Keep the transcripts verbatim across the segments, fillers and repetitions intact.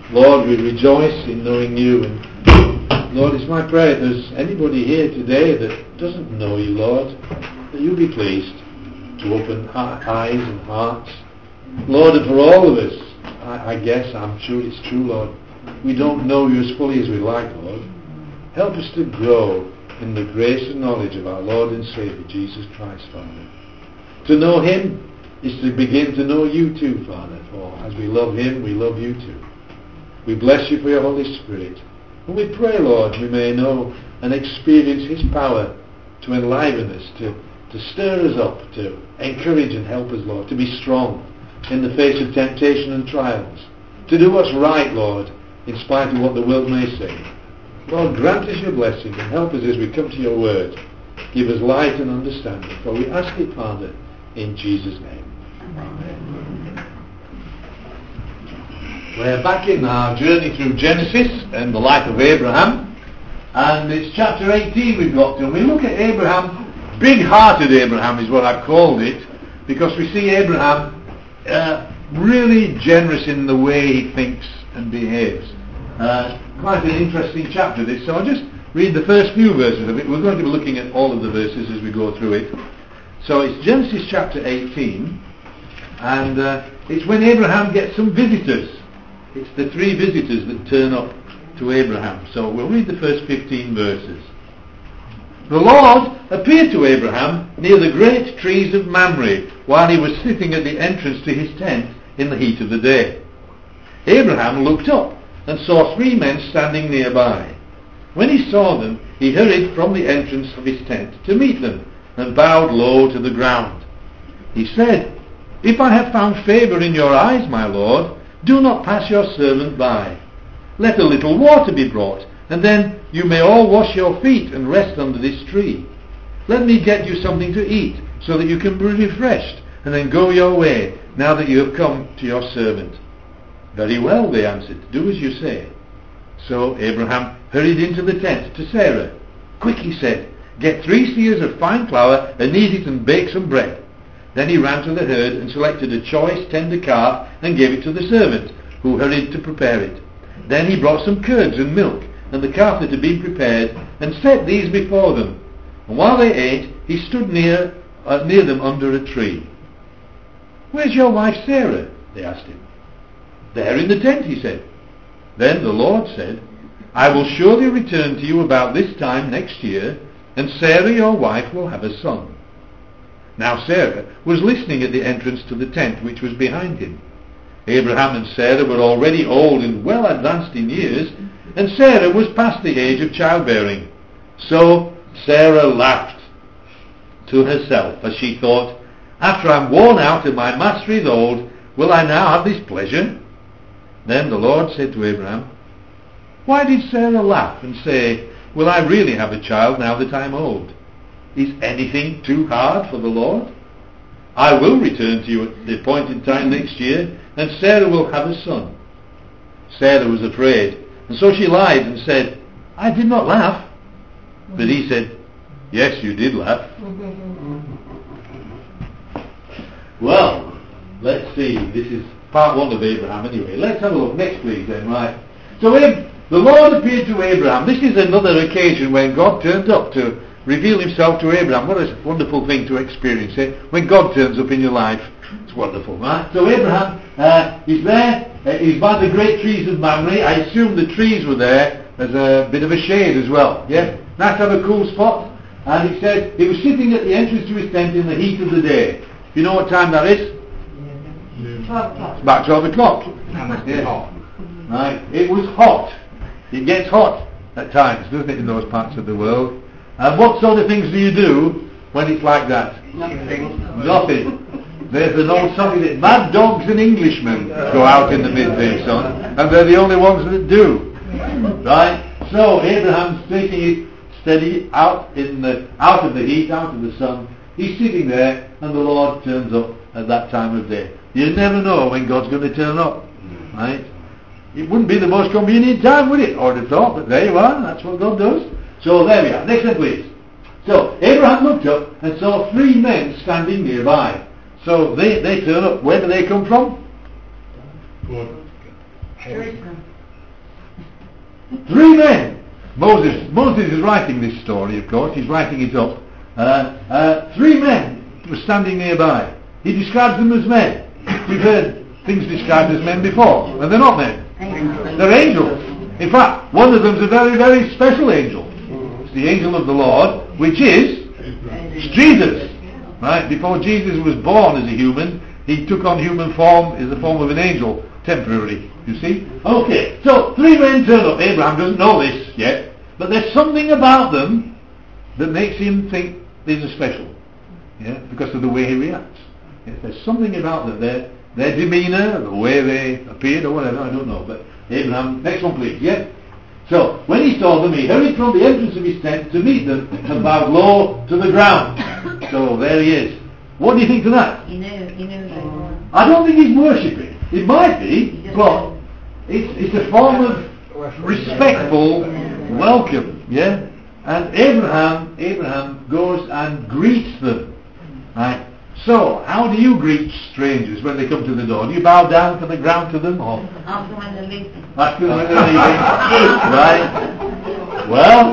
Lord, we rejoice in knowing you. And Lord, it's my prayer if there's anybody here today that doesn't know you, Lord, that you'll be pleased to open eyes and hearts. Lord, and for all of us, I, I guess, I'm sure it's true, Lord, we don't know you as fully as we like, Lord. Help us to grow in the grace and knowledge of our Lord and Saviour, Jesus Christ, Father. To know him is to begin to know you too, Father, for as we love him, we love you too. We bless you for your Holy Spirit. And we pray, Lord, we may know and experience his power to enliven us, to, to stir us up, to encourage and help us, Lord, to be strong in the face of temptation and trials, to do what's right, Lord, in spite of what the world may say. Lord, grant us your blessing and help us as we come to your word. Give us light and understanding, for we ask it, Father, in Jesus' name. Amen. We're back in our journey through Genesis and the life of Abraham, and it's chapter eighteen we've got to, and we look at Abraham. Big-hearted Abraham is what I've called it, because we see Abraham uh, really generous in the way he thinks and behaves. Uh, quite an interesting chapter this, so I'll just read the first few verses of it. We're going to be looking at all of the verses as we go through it. So it's Genesis chapter eighteen, and uh, it's when Abraham gets some visitors. It's the three visitors that turn up to Abraham. So we'll read the first fifteen verses. The Lord appeared to Abraham near the great trees of Mamre while he was sitting at the entrance to his tent in the heat of the day. Abraham looked up and saw three men standing nearby. When he saw them, he hurried from the entrance of his tent to meet them and bowed low to the ground. He said, "If I have found favour in your eyes, my lord, do not pass your servant by. Let a little water be brought, and then you may all wash your feet and rest under this tree. Let me get you something to eat, so that you can be refreshed, and then go your way, now that you have come to your servant." "Very well," they answered, "do as you say." So Abraham hurried into the tent to Sarah. "Quick," he said, "get three seahs of fine flour and knead it and bake some bread." Then he ran to the herd and selected a choice tender calf and gave it to the servant, who hurried to prepare it. Then he brought some curds and milk and the calf that had been prepared and set these before them. And while they ate, he stood near uh, near them under a tree. "Where's your wife Sarah?" they asked him. "There in the tent," he said. Then the Lord said, "I will surely return to you about this time next year, and Sarah your wife will have a son." Now Sarah was listening at the entrance to the tent which was behind him. Abraham and Sarah were already old and well advanced in years, and Sarah was past the age of childbearing. So Sarah laughed to herself as she thought, "After I'm worn out and my master is old, will I now have this pleasure?" Then the Lord said to Abraham, "Why did Sarah laugh and say, 'Will I really have a child now that I'm old?' Is anything too hard for the Lord? I will return to you at the appointed time next year, and Sarah will have a son." Sarah was afraid, and so she lied and said, "I did not laugh." But he said, "Yes, you did laugh." Well, let's see. This is part one of Abraham anyway. Let's have a look. Next please then, right. So Ab- the Lord appeared to Abraham. This is another occasion when God turned up to reveal himself to Abraham. What a wonderful thing to experience it. When God turns up in your life, it's wonderful, right? So Abraham uh, is there. Uh, he's by the great trees of Mamre. I assume the trees were there as a bit of a shade as well. Yeah? Nice to have a cool spot. And he said he was sitting at the entrance to his tent in the heat of the day. You know what time that is? twelve o'clock. It's about twelve o'clock. Yeah. Right. It was hot. It gets hot at times, doesn't it, in those parts of the world? And what sort of things do you do when it's like that? Nothing. Nothing. There's an old song that mad dogs and Englishmen go out in the midday sun, and they're the only ones that do. Right? So Abraham's taking it steady out in the out of the heat, out of the sun. He's sitting there, and the Lord turns up at that time of day. You never know when God's going to turn up. Right? It wouldn't be the most convenient time, would it? I would have thought, but there you are. That's what God does. So there we are. Next one, please. So Abraham looked up and saw three men standing nearby. So they, they turn up. Where do they come from? Jerusalem. Three men. Moses, Moses is writing this story, of course. He's writing it up. Uh, uh, three men were standing nearby. He describes them as men. We've heard things described as men before, and they're not men. Angels. They're angels. In fact, one of them's a very, very special angel. It's the angel of the Lord, which is it's Jesus. Right? Before Jesus was born as a human, he took on human form as the form of an angel, temporarily. You see? Okay, so three men turn up. Abraham doesn't know this yet, but there's something about them that makes him think these are special. Yeah, because of the way he reacts. Yes, there's something about them. Their, their demeanour, the way they appeared or whatever, I don't know. But Abraham, next one please, yeah? So, when he saw them, he hurried from the entrance of his tent to meet them and bowed low to the ground. So, there he is. What do you think of that? He knew, he knew they were. I don't think he's worshipping. It might be, but it's, it's a form of respectful welcome, yeah? And Abraham, Abraham goes and greets them, right? So, how do you greet strangers when they come to the door? Do you bow down to the ground to them, or Ask them when they're leaving. ask them when they're leaving? Right?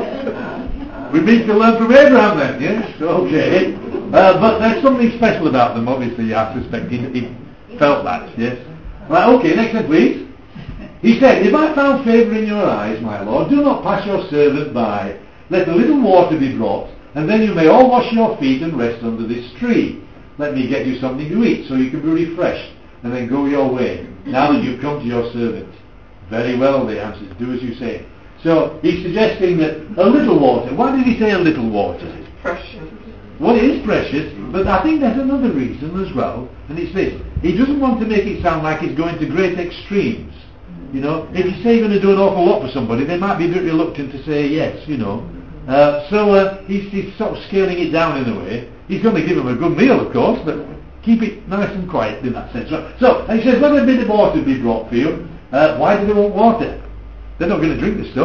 Well, we need to learn from Abraham then, yes? Okay. Uh, but there's something special about them, obviously, I suspect. He, he felt that, yes? Right, okay, next one, please. He said, if I found favour in your eyes, my Lord, do not pass your servant by. Let a little water be brought, and then you may all wash your feet and rest under this tree. Let me get you something to eat, so you can be refreshed, and then go your way, now that you've come to your servant. Very well, they answered, do as you say. So, he's suggesting that a little water. Why did he say a little water? Precious. Well, it is precious, but I think there's another reason as well, and it's this. He doesn't want to make it sound like he's going to great extremes. You know, if you say you're going to do an awful lot for somebody, they might be a bit reluctant to say yes, you know. Uh, so uh, he's, he's sort of scaling it down in a way. He's going to give them a good meal, of course, but keep it nice and quiet in that sense. Right? So, and he says, let a bit of water be brought for you. Uh, why do they want water? They're not going to drink the stuff.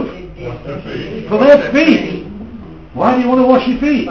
For their feet. Why do you want to wash your feet?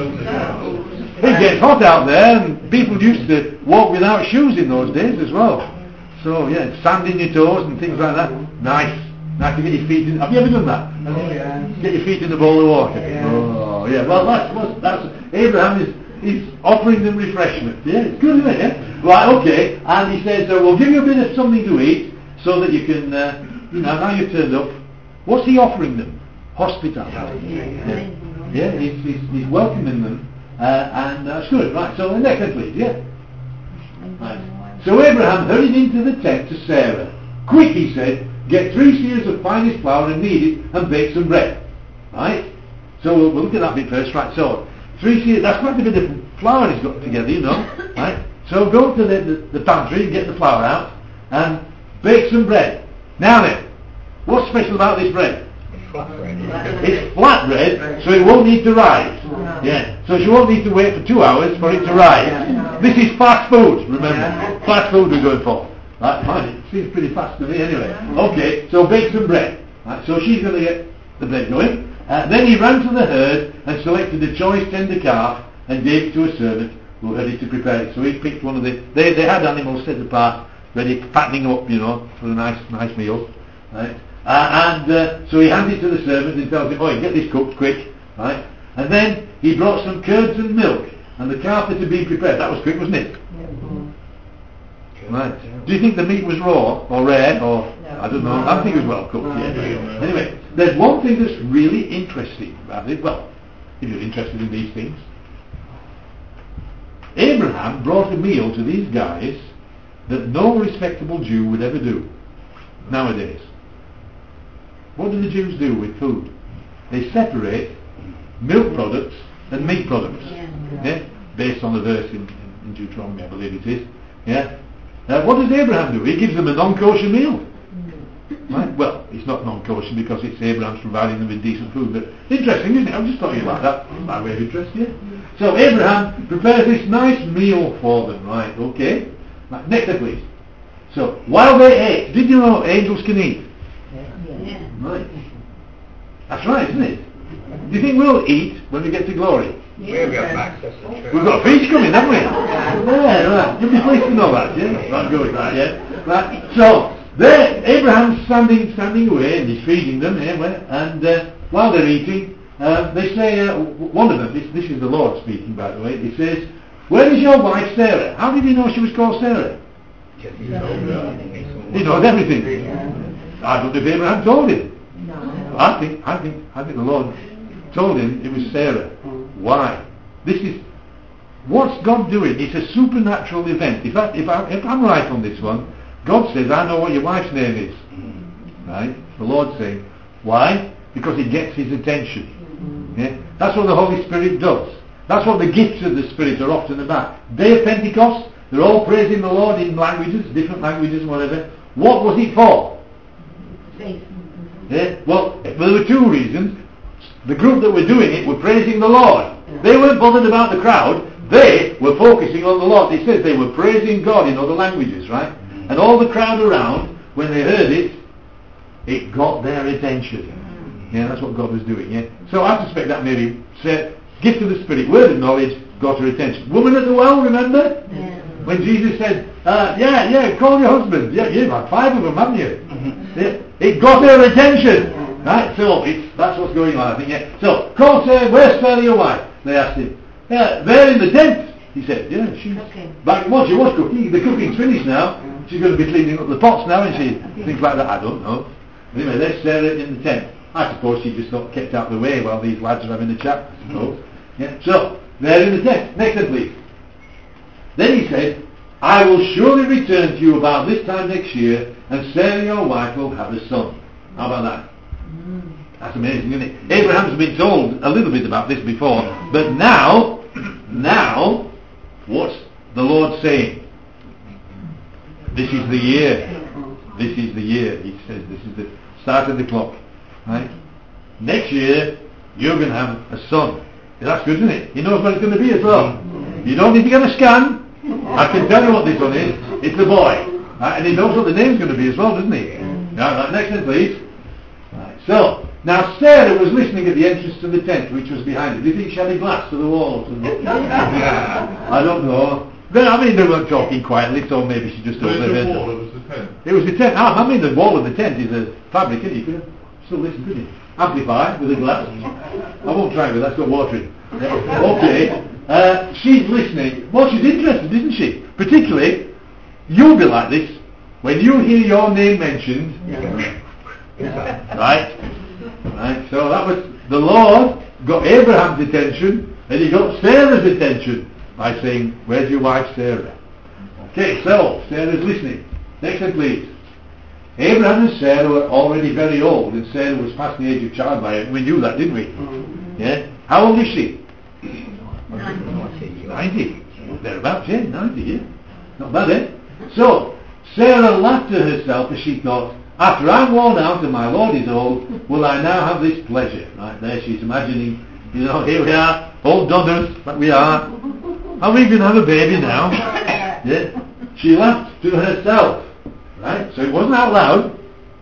It gets hot out there, and people used to walk without shoes in those days as well. So, yeah, sand in your toes and things like that. Nice. Nice to get your feet in. Have you ever done that? Oh, yeah. Get your feet in a bowl of water. Yeah. Oh, yeah. Well, that's, that's, that's Abraham is, is offering them refreshment. Yeah, it's good, isn't it? Yeah? Right, okay. And he says, uh, we'll give you a bit of something to eat so that you can, uh, you know, now you've turned up. What's he offering them? Hospitality. Yeah, yeah he's, he's, he's welcoming them. Uh, and that's good. Right, so the next one, please. Yeah. Right. So Abraham hurried into the tent to Sarah. Quick, he said, get three seahs of finest flour and knead it and bake some bread. Right? So we'll, we'll look at that bit first. Right, so three seahs, that's quite a bit of flour he's got together, you know. Right? So go to the, the, the pantry and get the flour out and bake some bread. Now then, what's special about this bread? Flatbread. It's flat bread, so it won't need to rise. Yeah. So she won't need to wait for two hours for it to rise. This is fast food, remember. Fast food we're going for. Right, fine. It seems pretty fast to me anyway. Okay, so bake some bread. Right, so she's going to get the bread going. Uh, then he ran to the herd and selected a choice tender calf and gave it to a servant who was ready to prepare it. So he picked one of the... They, they had animals set apart, ready, fattening up, you know, for a nice nice meal. Right? Uh, and uh, so he hands it to the servant and tells him, oh, get this cooked quick. Right? And then he brought some curds and milk, and the calf had to be prepared. That was quick, wasn't it? Right. Do you think the meat was raw or rare or no. I don't know? I think it was well cooked. No. Yeah. Anyway, there's one thing that's really interesting about it. Well, if you're interested in these things, Abraham brought a meal to these guys that no respectable Jew would ever do nowadays. What do the Jews do with food? They separate milk products and meat products. Yeah. Yeah? Based on the verse in, in Deuteronomy, I believe it is. Yeah. Uh, what does Abraham do? He gives them a non-kosher meal. Right? Well, it's not non-kosher because it's Abraham's providing them with decent food, but interesting, isn't it? I just thought you like that. My way of interest, yeah. So Abraham prepares this nice meal for them, right? Okay. Right, next up, please. So while they ate, did you know angels can eat? Yeah. Right. That's right, isn't it? Do you think we'll eat when we get to glory? Yeah. We've got access to church. We've got a feast coming, haven't we? Yeah, right. You'll be pleased to know that, yeah? Right, good, right, yeah? Right. So, there, Abraham's standing, standing away, and he's feeding them, eh, where- and uh, while they're eating, uh, they say, uh, one of them, this, this is the Lord speaking, by the way, he says, "Where is your wife Sarah?" How did he know she was called Sarah? He knows He knows everything. I don't know if Abraham told him. No. I think, I think, I think the Lord told him it was Sarah. Why? This is, what's God doing? It's a supernatural event. If, I, if, I, if I'm right on this one, God says, "I know what your wife's name is." Right? The Lord's saying, why? Because it gets his attention. Yeah? That's what the Holy Spirit does. That's what the gifts of the Spirit are often about. Day of Pentecost, they're all praising the Lord in languages, different languages and whatever. What was it for? Faith. Yeah? Well, there were two reasons. The group that were doing it were praising the Lord. They weren't bothered about the crowd. They were focusing on the Lord. It says they were praising God in other languages, right? And all the crowd around, when they heard it, it got their attention. Yeah, that's what God was doing, yeah? So I suspect that maybe said, gift of the Spirit, word of knowledge, got her attention. Woman at the well, remember? Yeah. When Jesus said, uh, yeah, yeah, call your husband. Yeah, you've had five of them, haven't you? Yeah, it got her attention. Right? So, it's, that's what's going on, I think, yeah. So, call Sarah, where's Sarah, your wife? They asked him. Yeah, they're in the tent. He said, yeah, she's Okay. back. Well, she was cooking. The cooking's finished now. She's going to be cleaning up the pots now, isn't she? Things like that, I don't know. Anyway, there's Sarah in the tent. I suppose she just got kept out of the way while these lads are having a chat, I suppose. Yeah. So, they're in the tent. Next one, please. Then he said, "I will surely return to you about this time next year, and Sarah your wife will have a son." How about that? That's amazing, isn't it? Abraham's been told a little bit about this before, but now, now, what's the Lord saying? This is the year. This is the year. He says this is the start of the clock. Right? Next year, you're going to have a son. That's good, isn't it? He knows what it's going to be as well. You don't need to get a scan. I can tell you what this one is. It's a boy. Right? And he knows what the name's going to be as well, doesn't he? Right, right, next one, please. Right, so, now Sarah was listening at the entrance to the tent, which was behind her. Do you think she had a glass to the wall? I don't know. But, I mean, they weren't talking quietly, so maybe she just Where's overheard the them. wall? It was the tent. It was the tent. Ah, I mean, the wall of the tent is a fabric, isn't it? You could still listen, couldn't you? Amplify with a glass. I won't try with that, it's got water in. Okay. Uh, she's listening. Well, she's interested, isn't she? Particularly, you'll be like this when you hear your name mentioned. Right? Right. So that was the Lord got Abraham's attention, and he got Sarah's attention by saying, "Where's your wife Sarah?" Okay, so Sarah's listening. Next one, please. Abraham and Sarah were already very old, and Sarah was past the age of childbearing. We knew that, didn't we? Yeah. How old is she? ninety. Thereabouts, yeah, ninety, yeah. Not bad, eh? So, Sarah laughed to herself as she thought, "After I'm worn out and my Lord is old, will I now have this pleasure?" Right there, she's imagining, you know, here we are, old donners, like we are. Are we going to have a baby now? Yeah. She laughed to herself. Right? So it wasn't out loud.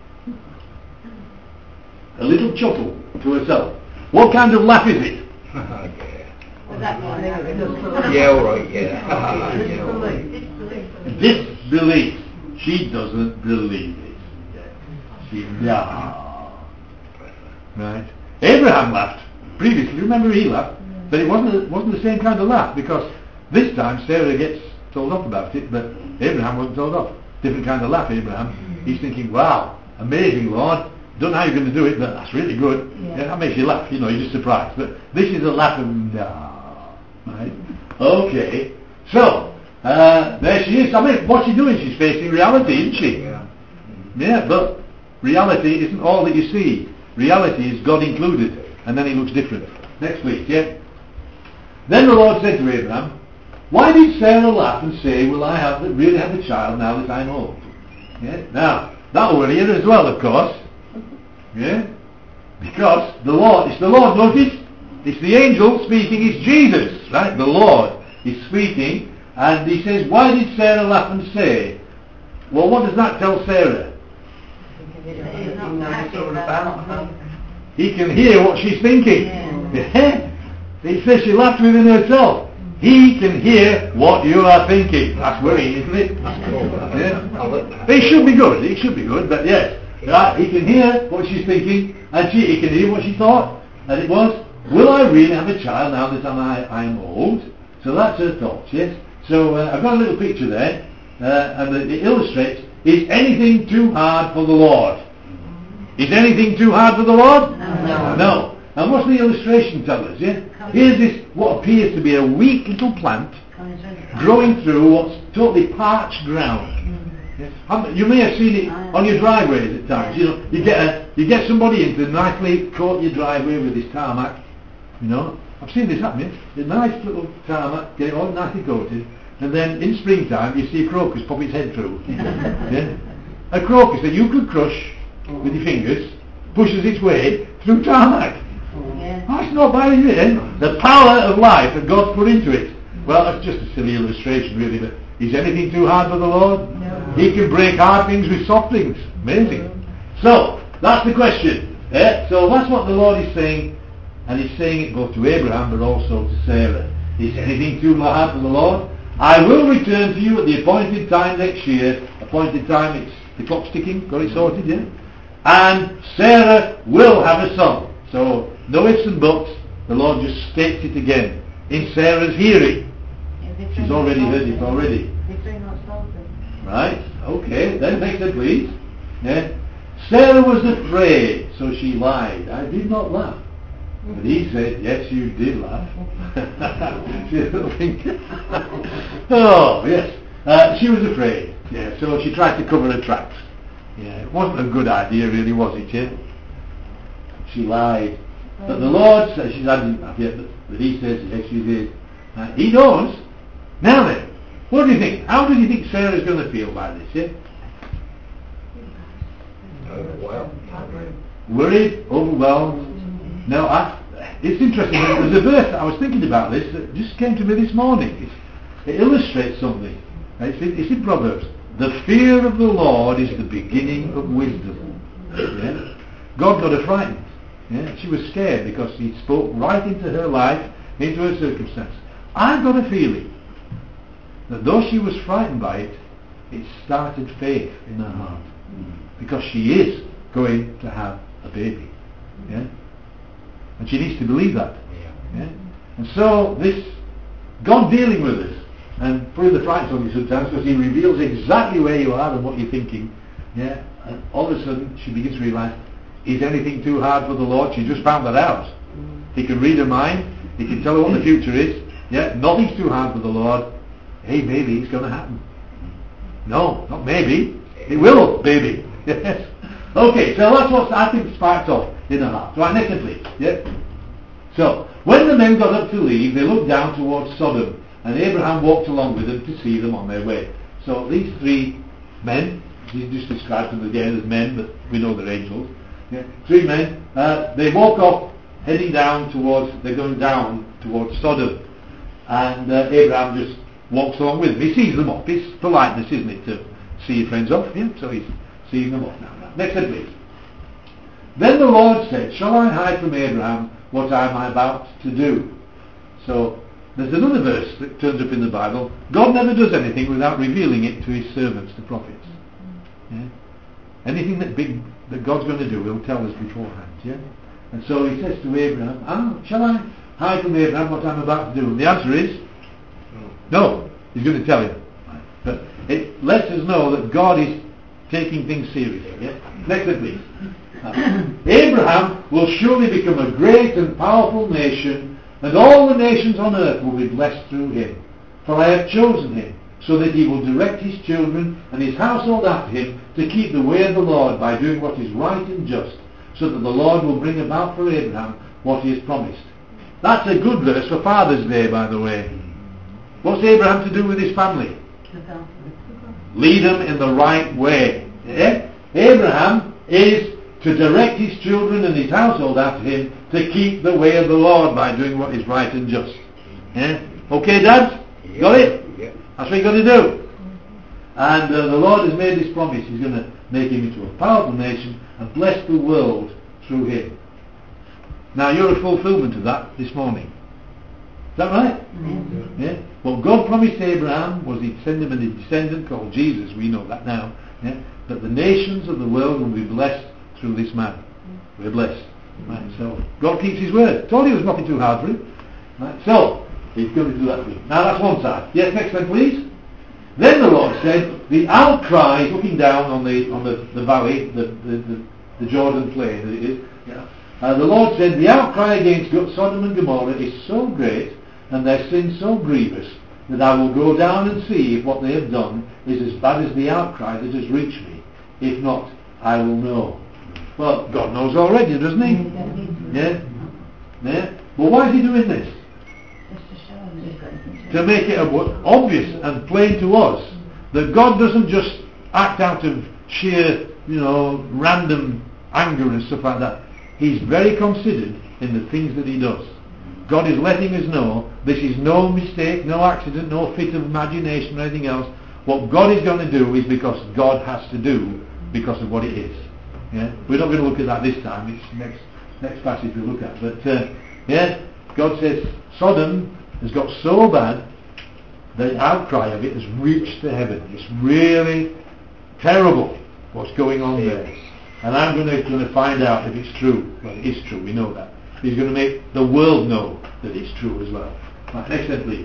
A little chuckle to herself. What kind of laugh is it? Was that one? Yeah, all right, yeah. Yeah, all right. Disbelief. She doesn't believe it. She, no. Right? Abraham laughed previously. Remember he laughed? But it wasn't, it wasn't the same kind of laugh, because this time Sarah gets told off about it, but Abraham wasn't told off. Different kind of laugh, Abraham. He's thinking, wow, amazing, Lord. Don't know how you're going to do it, but that's really good. Yeah. Yeah, that makes you laugh. You know, you're just surprised. But this is a laugh of no. Right? Okay. So, uh, there she is. I mean, what's she doing? She's facing reality, isn't she? Yeah. Yeah, but reality isn't all that you see. Reality is God included. And then it looks different. Next, please. Yeah. Then the Lord said to Abraham, "Why did Sarah laugh and say, will I have really have a child now that I'm old?" Yeah? Now, that'll worry you as well, of course. Yeah? Because the Lord, it's the Lord, notice? It's the angel speaking, it's Jesus, right? The Lord is speaking, and he says, why did Sarah laugh and say? Well, what does that tell Sarah? He's not happy about it. He can hear what she's thinking. Yeah. Yeah? He says she laughed within herself. He can hear what you are thinking. That's worrying, isn't it? Yeah. It should be good. It should be good, but yes. Right, he can hear what she's thinking, and she, he can hear what she thought. And it was, will I really have a child now that I'm, I, I'm old? So that's her thoughts, yes? So uh, I've got a little picture there, uh, and it, it illustrates, is anything too hard for the Lord? Is anything too hard for the Lord? No. No. And what's the illustration tell us, yeah? Here's this, what appears to be a weak little plant, growing through what's totally parched ground. Yes. You may have seen it on your driveways at times. You know, you get a, you get somebody in to nicely coat your driveway with this tarmac. You know, I've seen this happen. A nice little tarmac, get it all nicely coated, and then in springtime you see a crocus pop its head through. Yeah? A crocus that you could crush with your fingers pushes its way through tarmac. Yeah. That's not bad, is it? Eh? The power of life that God's put into it. Well, that's just a silly illustration, really. But is anything too hard for the Lord? No. He can break hard things with soft things. Amazing. So, that's the question. Eh? So that's what the Lord is saying. And he's saying it both to Abraham but also to Sarah. Is anything too hard for the Lord? I will return to you at the appointed time next year. Appointed time, it's the clock's ticking. Got it sorted, yeah? And Sarah will have a son. So, no ifs and buts. The Lord just states it again. In Sarah's hearing. She's already heard it already. Right, okay, then next one please. Yeah. Sarah was afraid, so she lied. I did not laugh. But he said, yes, you did laugh. She didn't think. Oh, yes. Uh, she was afraid. Yeah, so she tried to cover her tracks. Yeah, it wasn't a good idea really, was it, yeah? She lied. But the Lord says, she hasn't laughed yet, but, but he says, yes, you did. Uh, he knows. Now then, what do you think? How do you think Sarah's going to feel by this, yeah? Well, Worried, overwhelmed. Now, I, it's interesting. There's a verse, I was thinking about this, that just came to me this morning. It, it illustrates something. It's in, it's in Proverbs. The fear of the Lord is the beginning of wisdom. Yeah? God got her frightened. Yeah? She was scared because he spoke right into her life, into her circumstance. I've got a feeling that though she was frightened by it, it started faith in her heart. Because she is going to have a baby. Yeah? And she needs to believe that. Yeah? And so this, God dealing with us and putting the frights on you sometimes because he reveals exactly where you are and what you're thinking. Yeah? And all of a sudden she begins to realise, is anything too hard for the Lord? She just found that out. He can read her mind. He can tell her what the future is. Yeah? Nothing's too hard for the Lord. Hey, maybe it's going to happen. No, not maybe. It will, baby. Yes. Okay, so that's what I think sparked off in her heart. Right, next one, please. Yeah. So, when the men got up to leave, they looked down towards Sodom, and Abraham walked along with them to see them on their way. So these three men, he just describes them again as men, but we know they're angels. Yeah. Three men, uh, they walk off, heading down towards, they're going down towards Sodom. And uh, Abraham just walks along with them. He sees them off. It's politeness, isn't it, to see your friends off? Yeah? So he's seeing them off now. Next one, please. Then the Lord said, shall I hide from Abraham what I am about to do? So there's another verse that turns up in the Bible. God never does anything without revealing it to his servants, the prophets. Yeah? Anything that big that God's going to do, he'll tell us beforehand. Yeah? And so he says to Abraham, ah, shall I hide from Abraham what I'm about to do? And the answer is no. He's going to tell you. But it lets us know that God is taking things seriously. Yeah? Next one, please. Uh, Abraham will surely become a great and powerful nation, and all the nations on earth will be blessed through him. For I have chosen him, so that he will direct his children and his household after him to keep the way of the Lord by doing what is right and just, so that the Lord will bring about for Abraham what he has promised. That's a good verse for Father's Day, by the way. What's Abraham to do with his family? Lead them in the right way. Yeah? Abraham is to direct his children and his household after him to keep the way of the Lord by doing what is right and just. Yeah? Okay, Dad? Yeah. Got it? Yeah. That's what you've got to do. And uh, the Lord has made his promise. He's going to make him into a powerful nation and bless the world through him. Now, you're a fulfillment of that this morning. Is that right? Mm-hmm. Yeah. What God promised Abraham was he'd send him a descendant called Jesus, we know that now, yeah? That the nations of the world will be blessed through this man. We're blessed. Right, so God keeps his word. Told you it was nothing too hard for him. Right, so he's going to do that for you. Now that's one side. Yes, next one please. Then the Lord said, the outcry, looking down on the on the, the valley, the, the, the, the Jordan plain that it is, yeah. Uh, the Lord said, the outcry against Sodom and Gomorrah is so great and their sin so grievous that I will go down and see if what they have done is as bad as the outcry that has reached me. If not, I will know. Well, God knows already, doesn't he? Yeah? Yeah? But why is he doing this? To make it obvious and plain to us that God doesn't just act out of sheer, you know, random anger and stuff like that. He's very considered in the things that he does. God is letting us know this is no mistake, no accident, no fit of imagination or anything else. What God is going to do is because God has to do because of what it is. Yeah? We're not going to look at that this time. It's next next passage we'll look at. But uh, yeah, God says Sodom has got so bad the outcry of it has reached the heaven. It's really terrible what's going on there. And I'm going to, going to find out if it's true. Well, it is true, we know that. He's going to make the world know that it's true as well. Right, next slide please.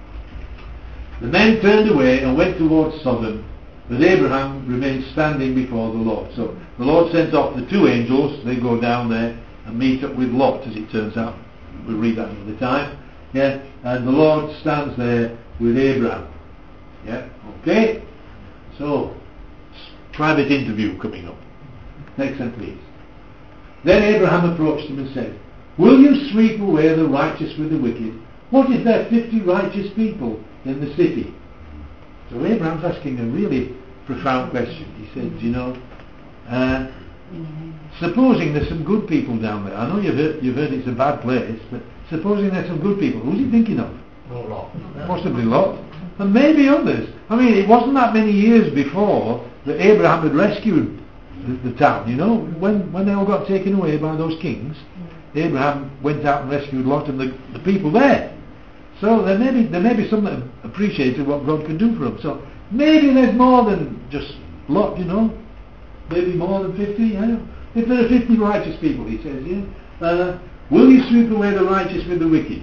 The men turned away and went towards Sodom, but Abraham remained standing before the Lord. So the Lord sent off the two angels. They go down there and meet up with Lot, as it turns out. We'll read that another time. Yeah, and the Lord stands there with Abraham. Yeah, okay. So, private interview coming up. Next one, please. Then Abraham approached him and said, will you sweep away the righteous with the wicked? What if there are fifty righteous people in the city? So Abraham's asking a really profound question. He said, you know, uh, supposing there's some good people down there. I know you've heard, you've heard it's a bad place, but supposing there's some good people. Who's he thinking of? Lot. Possibly Lot. And maybe others. I mean, it wasn't that many years before that Abraham had rescued the, the town, you know. When when they all got taken away by those kings, Abraham went out and rescued Lot and the, the people there. So there may be there may be some that appreciated what God could do for them. So maybe there's more than just Lot, you know. Maybe more than fifty, yeah. If there are fifty righteous people, he says, yeah. Uh, will you sweep away the righteous with the wicked?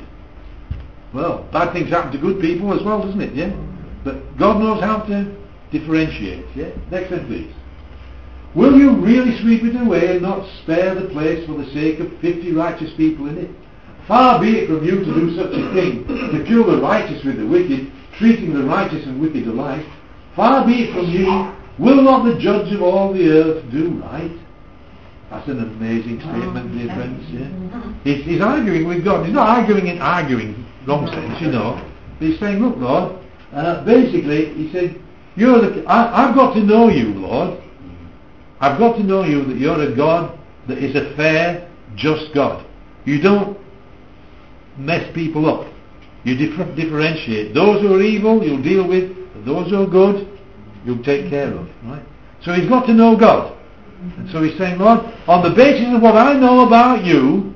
Well, bad things happen to good people as well, doesn't it? Yeah. But God knows how to differentiate. Yeah. Next one, please. Will you really sweep it away and not spare the place for the sake of fifty righteous people in it? Far be it from you to do such a thing, to kill the righteous with the wicked, treating the righteous and wicked alike. Far be it from you. Will not the judge of all the earth do right? That's an amazing statement, dear friends. Yeah? He's, he's arguing with God. He's not arguing in arguing, wrong sense, you know. But he's saying, look, Lord, uh, basically, he said, you're the, I, I've got to know you, Lord. I've got to know you that you're a God that is a fair, just God. You don't mess people up. You differ, differentiate. Those who are evil, you'll deal with. Those who are good, you'll take care of. Right? So he's got to know God. And so he's saying, Lord, on the basis of what I know about you,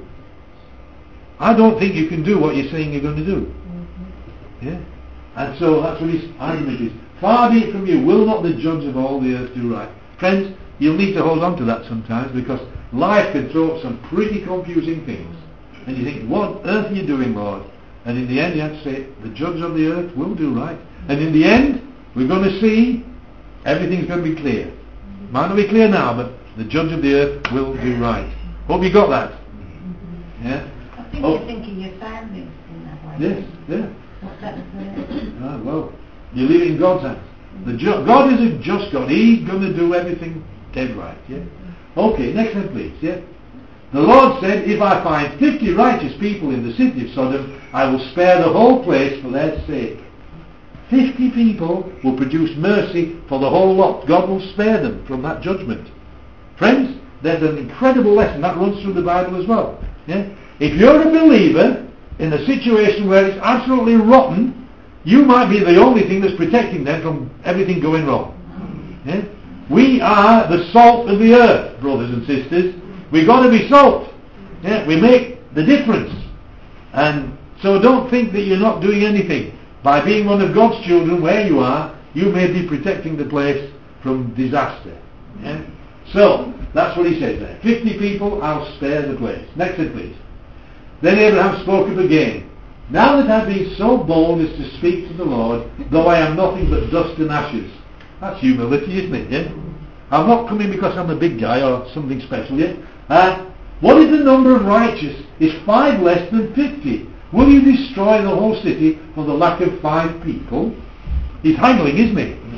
I don't think you can do what you're saying you're going to do. Yeah? And so that's what his argument is. Far be it from you, will not the judge of all the earth do right? Friends, you'll need to hold on to that sometimes, because life can throw up some pretty confusing things. And you think, what on earth are you doing, Lord? And in the end you have to say, the judge of the earth will do right. And in the end, we're going to see everything's going to be clear. Might not be clear now, but the judge of the earth will do right. Hope you got that. Yeah? I think oh. you're thinking your family in that way. Yes, yeah. What's that there? Ah, well, you leave it in God's hands. The ju- God is a just God. He's going to do everything dead right. Yeah. Okay, next one, please. Yeah. The Lord said, if I find fifty righteous people in the city of Sodom, I will spare the whole place for their sake. Fifty people will produce mercy for the whole lot. God will spare them from that judgment. Friends, there's an incredible lesson that runs through the Bible as well. Yeah? If you're a believer in a situation where it's absolutely rotten, you might be the only thing that's protecting them from everything going wrong. Yeah? We are the salt of the earth, brothers and sisters. We've got to be salt. Yeah? We make the difference. And So don't think that you're not doing anything. By being one of God's children where you are, you may be protecting the place from disaster. Yeah? So, that's what he says there. Fifty people, I'll spare the place. Next slide, please. Then Abraham spoke up again. Now that I've been so bold as to speak to the Lord, though I am nothing but dust and ashes. That's humility, isn't it? Yeah? I'm not coming because I'm a big guy or something special yet. Uh, what if the number of righteous is five less than fifty? Will you destroy the whole city for the lack of five people? He's haggling, isn't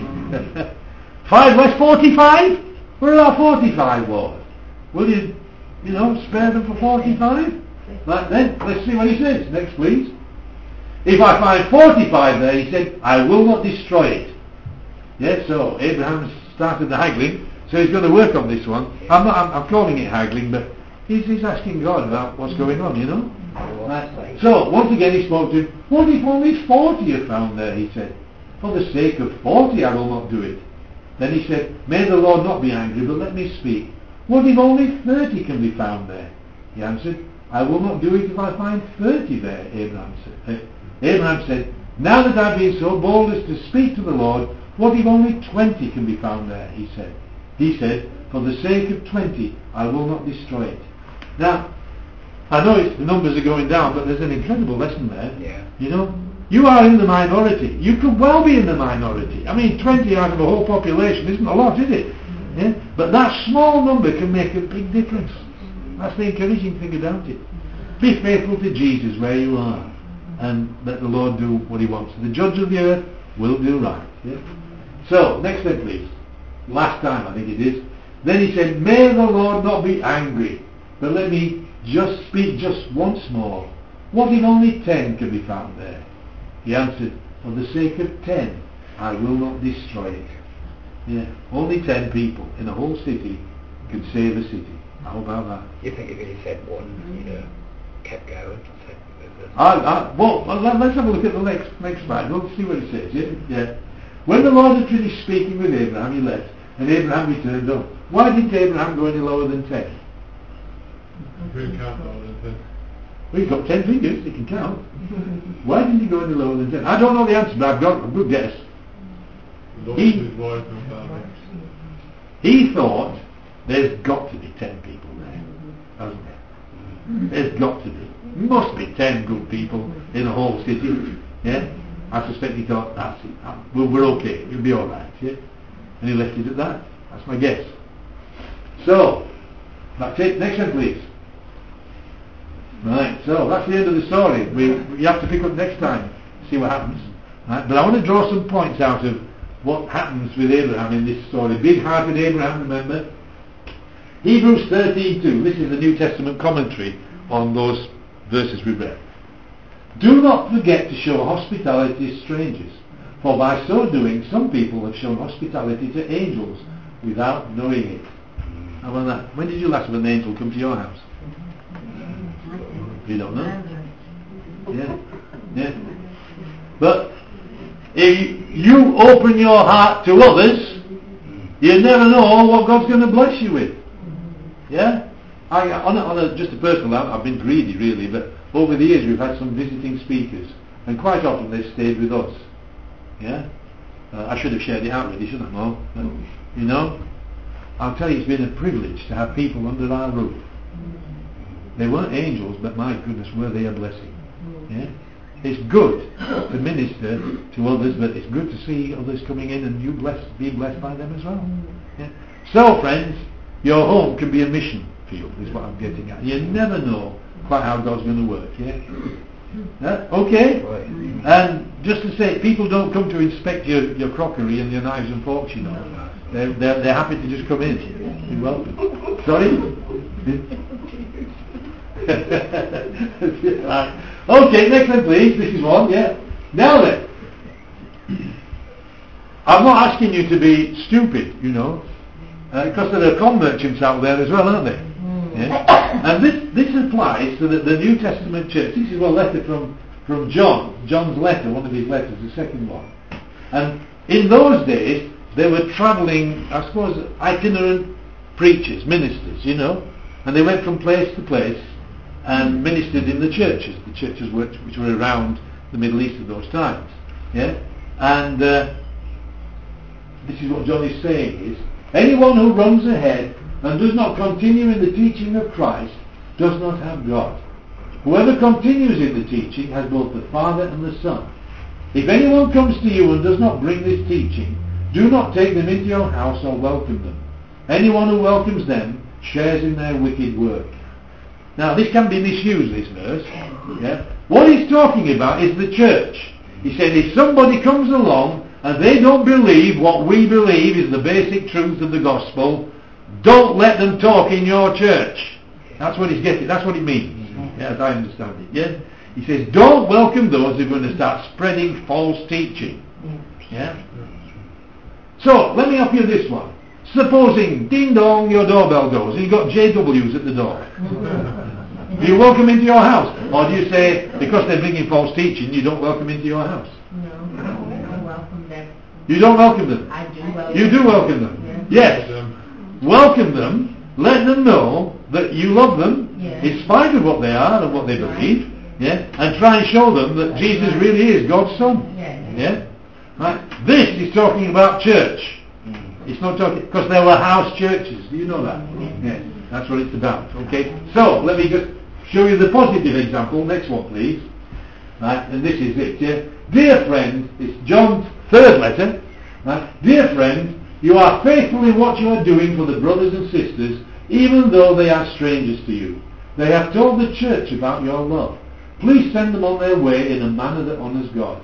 he? Five less forty-five? Where are our forty-five, Lord? Will you, you know, spare them for forty-five? Right then, let's see what he says. Next, please. If I find forty-five there, he said, I will not destroy it. Yes, so Abraham started the haggling, so he's going to work on this one. I'm not, I'm, I'm calling it haggling, but he's, he's asking God about what's going on, you know. Right. So, once again he spoke to him. What if only forty are found there, he said. For the sake of forty I will not do it. Then he said, may the Lord not be angry, but let me speak. What if only thirty can be found there? He answered, I will not do it if I find thirty there, Abraham said. Uh, Abraham said, now that I've been so bold as to speak to the Lord, what if only twenty can be found there, he said. He said, for the sake of twenty, I will not destroy it. Now, I know it's, the numbers are going down, but there's an incredible lesson there. Yeah. You know, you are in the minority. You could well be in the minority. I mean, twenty out of a whole population isn't a lot, is it? Yeah? But that small number can make a big difference. That's the encouraging thing about it. Be faithful to Jesus where you are, and let the Lord do what he wants. The judge of the earth will do right. Yeah? So, next step please. Last time I think it is. Then he said, may the Lord not be angry, but let me just speak just once more. What if only ten can be found there? He answered, for the sake of ten, I will not destroy it. Yeah, only ten people in a whole city can save a city. How about that? You think if he said one, he'd have kept going? I, I, well, let's have a look at the next, next slide. We'll see what it says. Yeah? Yeah. When the Lord had finished speaking with Abraham, he left, and Abraham returned home. Why didn't Abraham go any lower than ten? We can count lower than ten. Well, he's got ten fingers, he can count. Why didn't he go any lower than ten? I don't know the answer, but I've got a good guess. He, his wife and family. he thought there's got to be ten people there, hasn't there? There's got to be. Must be ten good people in a whole city. Yeah? I suspect he thought, that's it. We're, we're okay. It'll be alright. Yeah? And he left it at that. That's my guess. So, that's it. Next one, please. Right, so that's the end of the story. We, we have to pick up next time, see what happens. Right? But I want to draw some points out of what happens with Abraham in this story. Big-hearted Abraham, remember? Hebrews thirteen two. This is the New Testament commentary on those verses we read. Do not forget to show hospitality to strangers, for by so doing some people have shown hospitality to angels without knowing it. How about that? When did you last have an angel come to your house? You don't know? Yeah. Yeah. But if you open your heart to others, you never know what God's going to bless you with. Yeah? I, on a, on a, just a personal level, I've been greedy really, but over the years we've had some visiting speakers, and quite often they've stayed with us. Yeah? Uh, I should have shared it out with you, shouldn't I? No? But, you know? I'll tell you, it's been a privilege to have people under our roof. They weren't angels, but my goodness, were they a blessing. Yeah? It's good to minister to others, but it's good to see others coming in and you bless, be blessed by them as well. Yeah? So, friends, your home can be a mission field, is what I'm getting at. You never know quite how God's going to work. Yeah? Yeah? Okay? And just to say, people don't come to inspect your, your crockery and your knives and forks, you know. They're, they're, they're happy to just come in. You're welcome. Sorry? Right. Okay, next one please. This is one, yeah. Now then, I'm not asking you to be stupid, you know, uh, because there are con merchants out there as well, aren't there? Yeah? And this this applies to the, the New Testament church. This is a letter from, from John, John's letter, one of his letters, the second one. And in those days, they were travelling, I suppose, itinerant preachers, ministers, you know, and they went from place to place and ministered in the churches, the churches which, which were around the Middle East at those times. Yeah, and uh, this is what John is saying is, anyone who runs ahead and does not continue in the teaching of Christ does not have God. Whoever continues in the teaching has both the Father and the Son. If anyone comes to you and does not bring this teaching, do not take them into your house or welcome them. Anyone who welcomes them shares in their wicked work. Now this can be misused, this verse. Yeah? What he's talking about is the church. He said if somebody comes along and they don't believe what we believe is the basic truth of the gospel, don't let them talk in your church. That's what he's getting. That's what it means. Yes, I understand it. Yeah? He says don't welcome those who are going to start spreading false teaching. Yeah? So, let me offer you this one. Supposing, ding dong, your doorbell goes and you've got J Ws at the door. Do you welcome into your house? Or do you say, because they're bringing false teaching, you don't welcome into your house? No, I welcome them. You don't welcome them? I do welcome You do welcome them? Yes. Yes. Welcome them, let them know that you love them, Yes. in spite of what they are and what they believe, yeah, and try and show them that Jesus really is God's Son. Yes. Yeah? Right? This is talking about church. It's not talking, because there were house churches. Do you know that? Yes. That's what it's about. Okay? So, let me just show you the positive example. Next one, please. Right? And this is it. Yeah? Dear friend, it's John's third letter. Right? Dear friend, you are faithful in what you are doing for the brothers and sisters, even though they are strangers to you. They have told the church about your love. Please send them on their way in a manner that honours God.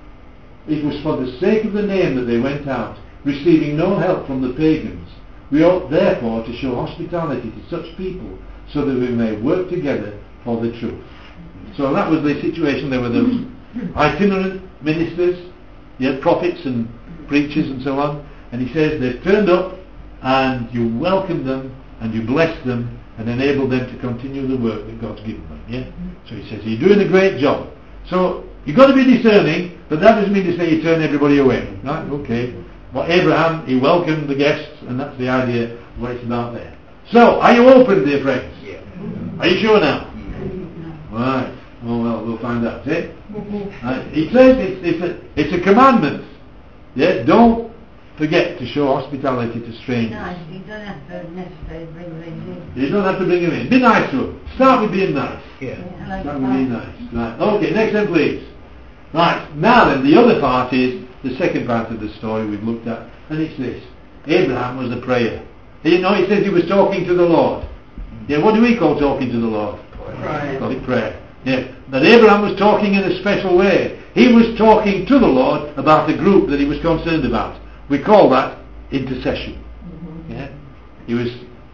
It was for the sake of the name that they went out, receiving no help from the pagans. We ought therefore to show hospitality to such people, so that we may work together for the truth. So that was the situation. There were those itinerant ministers, yeah, prophets and preachers and so on. And he says they've turned up, and you welcome them, and you bless them, and enable them to continue the work that God's given them. Yeah. So he says you're doing a great job. So you've got to be discerning, but that doesn't mean to say you turn everybody away. Right? Okay. Well, Abraham, he welcomed the guests, and that's the idea of what it's about there. So, are you open, dear friends? Yeah. Are you sure now? Right. Oh well, we'll find out. Eh? Right. He says it's, it's a it's a commandment. Yeah. Don't forget to show hospitality to strangers. Nice. You don't have to necessarily bring them in. You don't have to bring them in. Be nice to them. Start with being nice. Yeah. Yeah, Start with being nice. Right. Okay. Next one, please. Right. Now then, the other part is the second part of the story we've looked at, and it's this. Abraham was a prayer. You know, it says he was talking to the Lord. Yeah, what do we call talking to the Lord? Prayer. Call it prayer. Yeah. But Abraham was talking in a special way. He was talking to the Lord about a group that he was concerned about. We call that intercession. Mm-hmm. Yeah. He was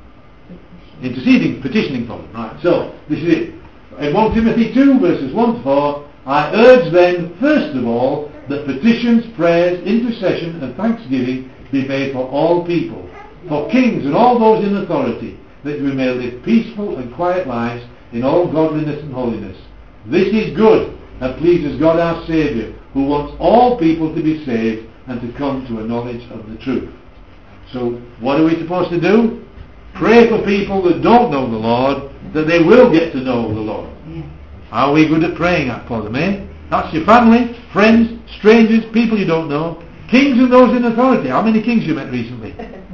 interceding, petitioning for them. Right. So, this is it. In First Timothy two, verses one to four, I urge then, first of all, that petitions, prayers, intercession and thanksgiving be made for all people, for kings and all those in authority, that we may live peaceful and quiet lives in all godliness and holiness. This is good and pleases God our Saviour, who wants all people to be saved and to come to a knowledge of the truth. So what are we supposed to do? Pray for people that don't know the Lord, that they will get to know the Lord. Yeah. Are we good at praying for them, eh? That's your family, friends, strangers, people you don't know, kings and those in authority. How many kings you met recently?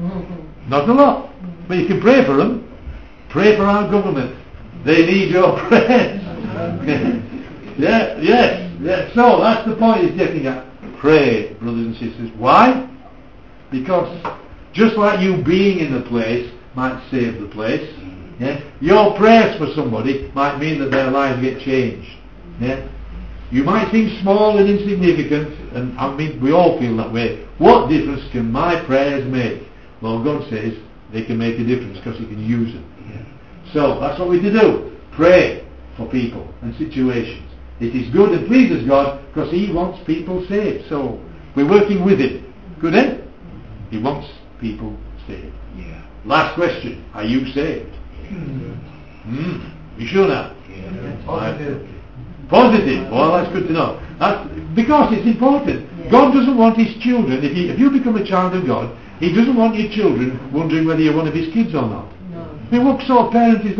Not a lot. But you can pray for them. Pray for our government. They need your prayers. yeah, yes, yes. So that's the point he's getting at. Pray, brothers and sisters. Why? Because just like you being in the place might save the place, yeah, your prayers for somebody might mean that their lives get changed. Yeah. You might seem small and insignificant, and I mean we all feel that way. What difference can my prayers make? Well, God says they can make a difference because He can use them. Yeah. So that's what we to do. Pray for people and situations. It is good and pleases God because He wants people saved. So we're working with Him. Good, eh? He wants people saved. Yeah. Last question. Are you saved? Hmm. You sure now? Yeah. Positive. Positive. Well, that's good to know. That's because it's important. Yeah. God doesn't want His children, if, he, if you become a child of God, He doesn't want your children wondering whether you're one of His kids or not. No. I mean, what sort of parent is that?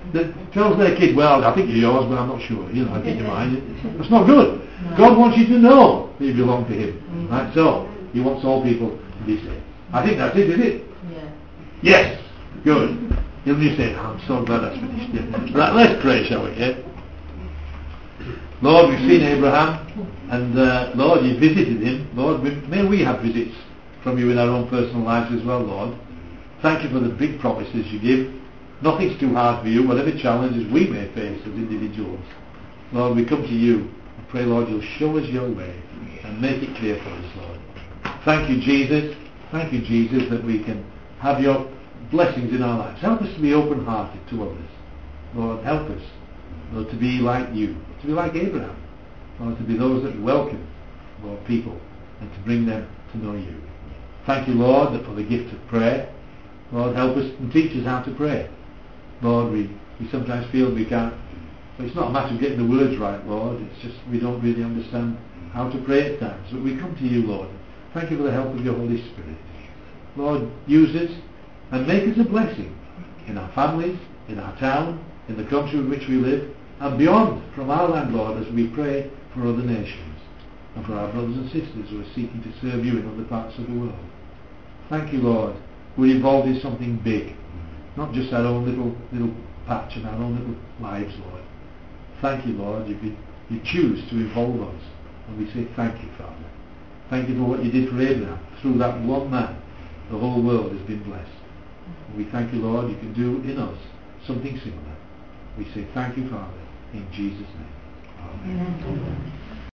that tells their kid, well, I think you're yours, but I'm not sure. You know, I think you're mine. That's not good. God wants you to know that you belong to Him. Mm-hmm. Right? So, He wants all people to be saved. I think that's it, is it? Yeah. Yes. Good. You'll be saying, I'm so glad that's finished. Yeah. Right, let's pray, shall we? Yeah? Lord, we've seen Abraham, and uh, Lord, you visited him. Lord, we, may we have visits from you in our own personal lives as well, Lord. Thank you for the big promises you give. Nothing's too hard for you, whatever challenges we may face as individuals. Lord, we come to you. I pray, Lord, you'll show us your way and make it clear for us, Lord. Thank you, Jesus. Thank you, Jesus, that we can have your blessings in our lives. Help us to be open-hearted to others. Lord, help us, Lord, to be like you, to be like Abraham. Lord, to be those that welcome, Lord, people, and to bring them to know you. Thank you, Lord, that for the gift of prayer. Lord, help us and teach us how to pray. Lord, we, we sometimes feel we can't, but it's not a matter of getting the words right, Lord. It's just we don't really understand how to pray at times. But we come to you, Lord. Thank you for the help of your Holy Spirit. Lord, use us and make us a blessing in our families, in our town, in the country in which we live, and beyond from our land, Lord, as we pray for other nations and for our brothers and sisters who are seeking to serve you in other parts of the world. Thank you, Lord. We're involved in something big, not just our own little little patch and our own little lives, Lord. Thank you, Lord. You, you choose to involve us, and we say thank you, Father. Thank you for what you did for Abraham. Through that one man, the whole world has been blessed. And we thank you, Lord, you can do in us something similar. We say thank you, Father, in Jesus' name. Amen. Amen.